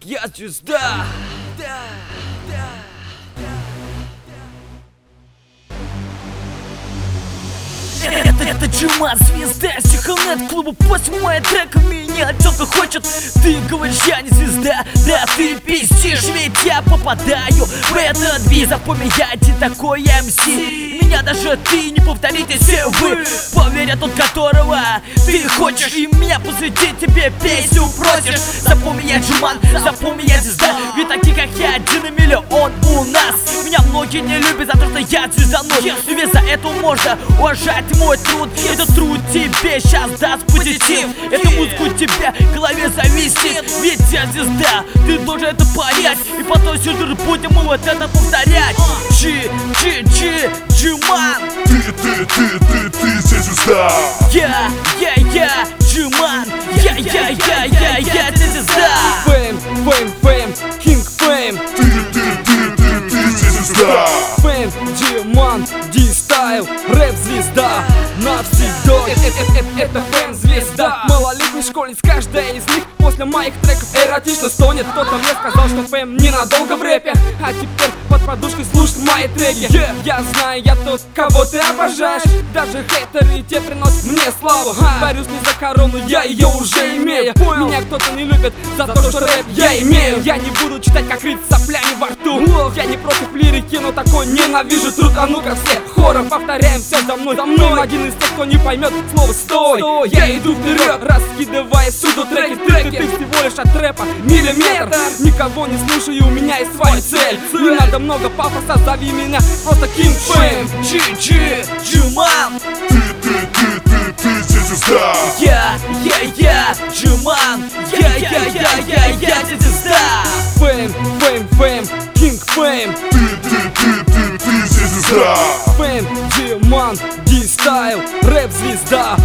Я звезда. Это Джиман, звезда Сихалнет клуба, после моего трека меня тёлка хочет. Ты говоришь, я не звезда, да ты пиздишь, ведь я попадаю в этот бит. Запомни, я один такой МС, меня даже ты не повторите, все вы. Поверь, тот, которого ты хочешь, и меня посвятить тебе песню просишь. Запомни, я Джиман, запомни, я звезда, ведь таких, как я, 1 миллион у нас. Меня многие не любят за то, что я звезданут, и ведь за это можно уважать мой труд. Этот труд тебе сейчас даст позитив. Эту музыку тебе в голове зависит, ведь я звезда, ты должен это понять. И потом сюда будем мы вот это повторять. Джиман. Ты здесь звезда. Я Джиман. Я здесь звезда. Фейм, King Fame. Ты здесь звезда. Фейм, Джиман, D-Style, рэп-звезда навсегда. Это фэм-звезда. Малолетний школьниц, каждая из них после моих треков эротично стонет. Кто-то мне сказал, что фэм ненадолго в рэпе, а теперь под подушкой слушать мои треки. Я знаю, я тот, кого ты обожаешь. Даже хейтеры те приносят мне славу. Борюсь не за корону, я ее уже имею. Меня кто-то не любит за то, что рэп я имею. Я не буду читать, как рыть соплями во рту. Я не против лирики, но такой ненавижу труд. А ну-ка все хором повторяем все за мной. Один из тех, кто не поймет слово «стой». Я иду вперед, раскидывая всюду треки. Ты всего лишь от рэпа миллиметр. Никого не слушаю, у меня есть своя цель. Не надо много пафоса, зови меня просто King Fame. Джиман. Ты здесь звезда. Я Джиман. Я здесь звезда. Фейм, King Fame. Ты здесь звезда. Фейм, Джиман, D-Style, рэп-звезда